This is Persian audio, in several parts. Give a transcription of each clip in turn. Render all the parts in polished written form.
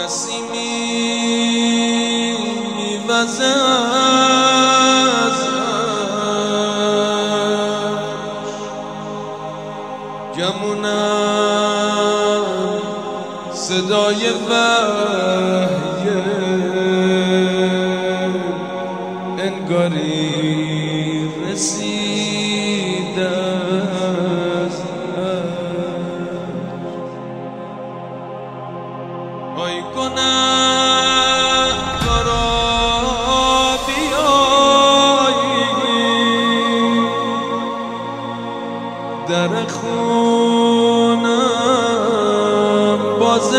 نسیمی میوزه از گمونم صدای وحی انگاری رسیده است. آی گنه‌کارا بیایید در خونم بازه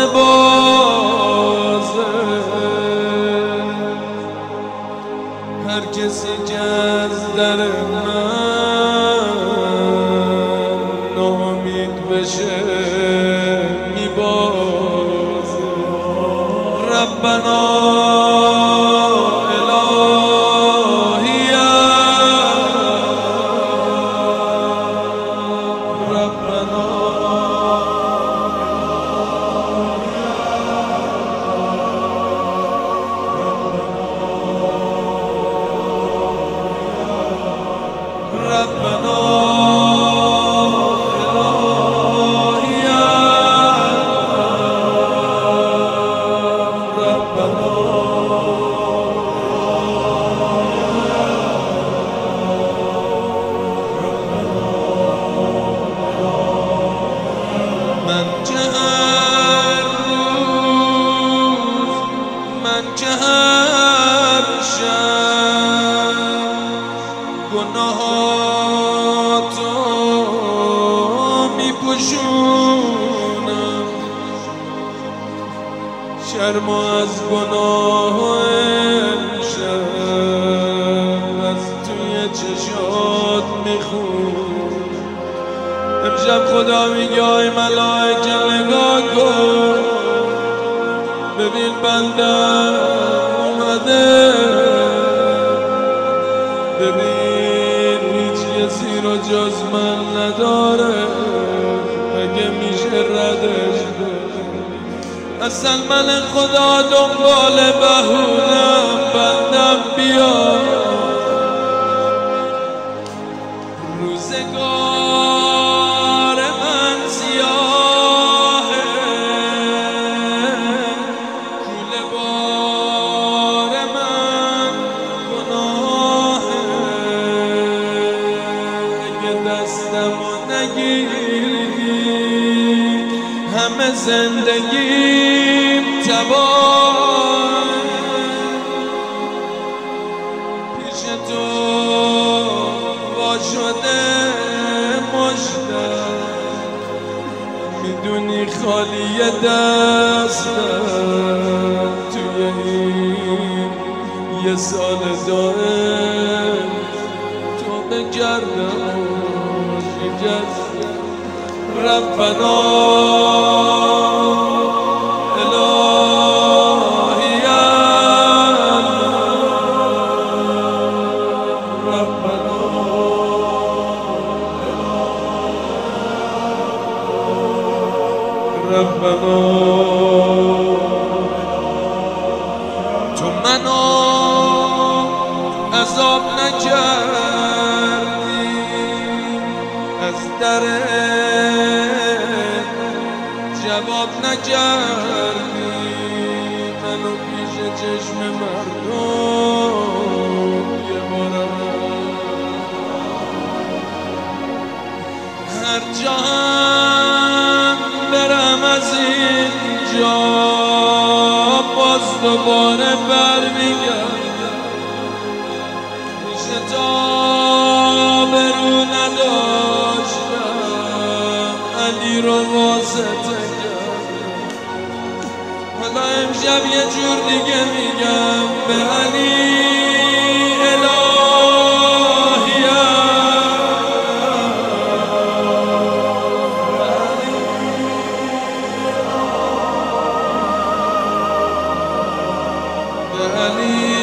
هر کسی که از در من ناامید بشه میبازه. ربنا الهی ربنا من که هر شب گناهاتو میپوشونم، شرم از گناه امشب از توی چشات میخونم. امشب خدا میگه ای ملائکه نگاه کن، ببین بنده اومده، ببین هیچ کسی رو جز من نداره، اگه میشه ردش کن. اصلا من خدا دنبال بهونم، بندم بیا روزگار من سیاهه، کوله بار من گناهه، اگه دستمو نگیری همه زندگیم تباه. پیش تو وا شده مشتم، میدونی خالی دستم توی این یه سال دائم تو بگردم و شکستم. ربنا الهی ربنا ربنا تو منو عذاب نکردی، از در جواب نکردی، منو پیش چشم مردم یه بارم هر جا برم از اینجا باز دوباره برمیگردم. پیش تا برو نداشتم علی رو واسطه کردم، حالا امشب یه جور دیگه میگم به علی الهی